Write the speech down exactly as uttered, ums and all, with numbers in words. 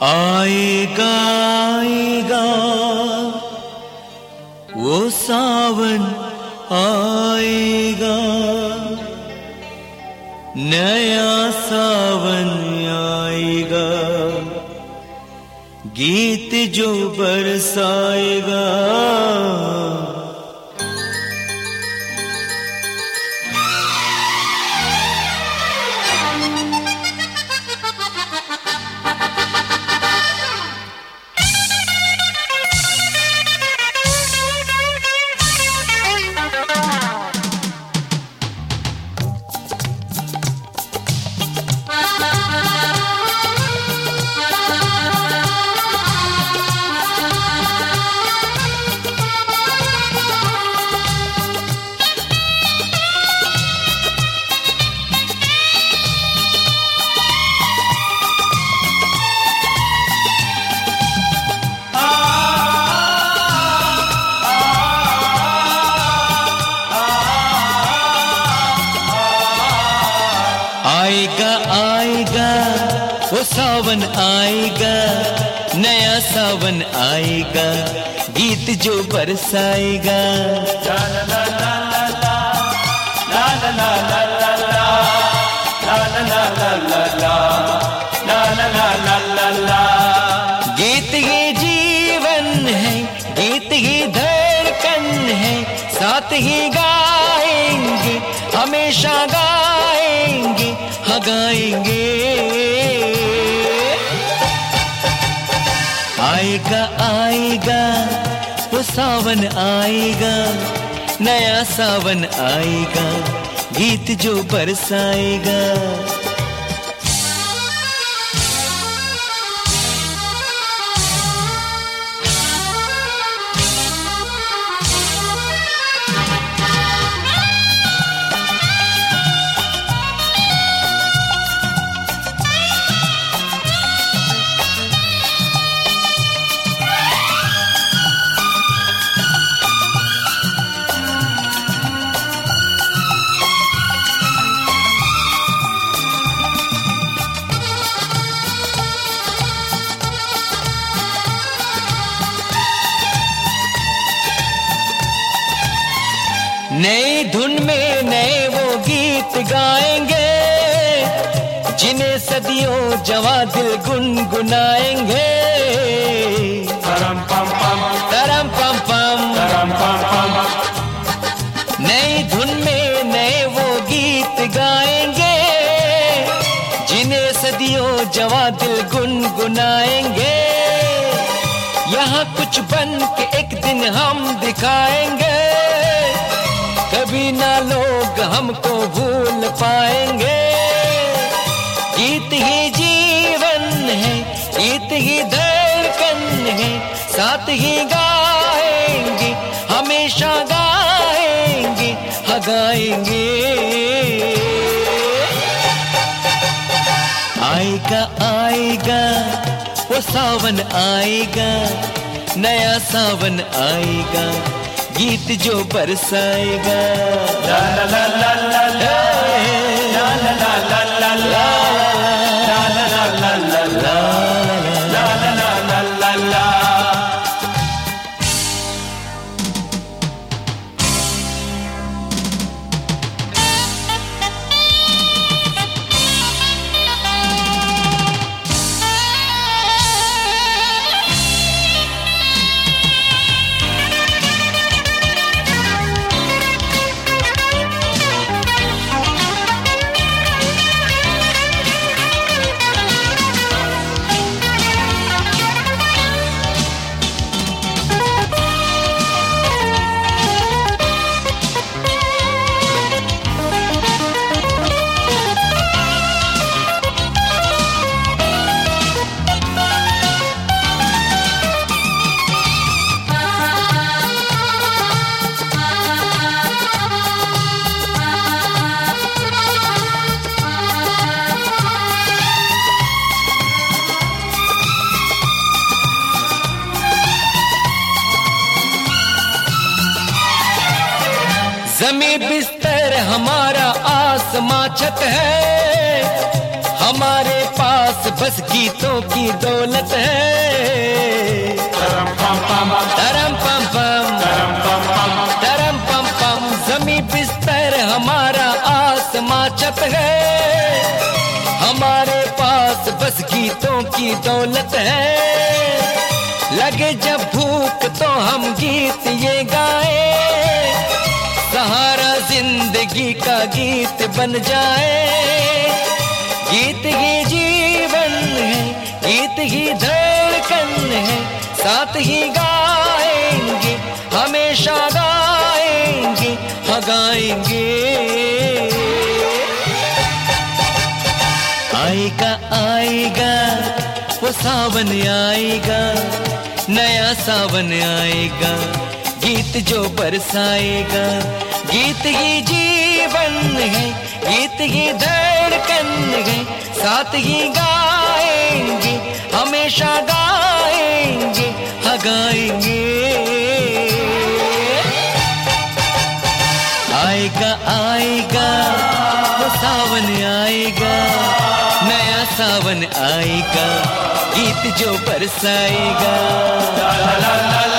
आएगा आएगा वो सावन आएगा, नया सावन आएगा, गीत जो बरसाएगा। आएगा आएगा वो सावन आएगा, नया सावन आएगा, गीत जो बरसाएगा। ला ला ला ला ला ला ला ला ला ला ला ला ला ला ला ला। गीत ही जीवन है, गीत ही धड़कन है, साथ ही गाएंगे, हमेशा गाएंगे, हाँ गाएंगे। आएगा आएगा वो सावन आएगा, नया सावन आएगा, गीत जो बरसाएगा। नई धुन में नए वो गीत गाएंगे, जिन्हें सदियों जवां दिल गुनगुनाएंगे। तरम पम पम तरम पम पम तरम पम पम। नई धुन में नए वो गीत गाएंगे, जिन्हें सदियों जवां दिल गुनगुनाएंगे। यहाँ कुछ बन के एक दिन हम दिखाएंगे, कभी ना लोग हमको भूल पाएंगे। गीत ही जीवन है, गीत ही धड़कन है, साथ ही गाएंगे, हमेशा गाएंगे, हाँ गाएंगे। आएगा आएगा वो सावन आएगा, नया सावन आएगा, गीत जो बरसाएगा। ला ला ला ला ला ला ला ला ला ला ला ला ला ला ला ला ला। ज़मीं बिस्तर हमारा आसमां छत है, हमारे पास बस गीतों की दौलत है। तरम पम पम तरम पम पम तरम पम पम तरम पम पम, जमी बिस्तर हमारा आसमां छत है, हमारे पास बस गीतों की दौलत है। लगे जब भूख तो हम गीत ये गाए, सहारा जिंदगी का गीत बन जाए। गीत ही जीवन है, गीत ही धड़कन है, साथ ही गाएंगे, हमेशा गाएंगे, हाँ गाएंगे। आएगा आएगा वो सावन आएगा, नया सावन आएगा, गीत जो बरसाएगा। गीत ही जीवन है, गीत ही धड़कन है, साथ ही गाएंगे, हमेशा गाएंगे, हाँ गाएंगे। आएगा आएगा वो सावन आएगा, नया सावन आएगा, गीत जो बरसाएगा। ला ला ला ला